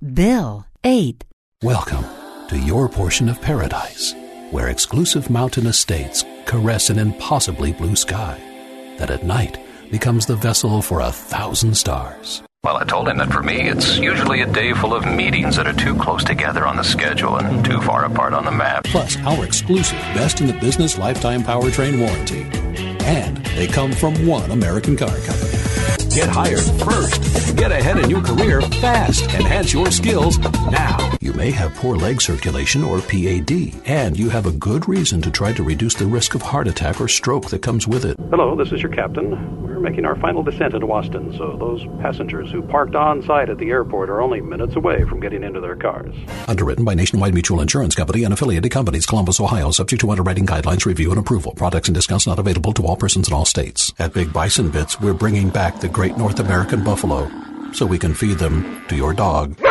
Bill, 8. Welcome to your portion of paradise, where exclusive mountain estates caress an impossibly blue sky that at night becomes the vessel for 1,000 stars. Well, I told him that for me, it's usually a day full of meetings that are too close together on the schedule and too far apart on the map. Plus, our exclusive Best in the Business Lifetime Powertrain Warranty. And they come from one American car company. Get hired first. Get ahead in your career fast. Enhance your skills now. You may have poor leg circulation or PAD, and you have a good reason to try to reduce the risk of heart attack or stroke that comes with it. Hello, this is your captain. We're making our final descent into Austin, so those passengers who parked on site at the airport are only minutes away from getting into their cars. Underwritten by Nationwide Mutual Insurance Company and affiliated companies, Columbus, Ohio, subject to underwriting guidelines, review, and approval. Products and discounts not available to all persons in all states. At Big Bison Bits, we're bringing back the great North American buffalo so we can feed them to your dog.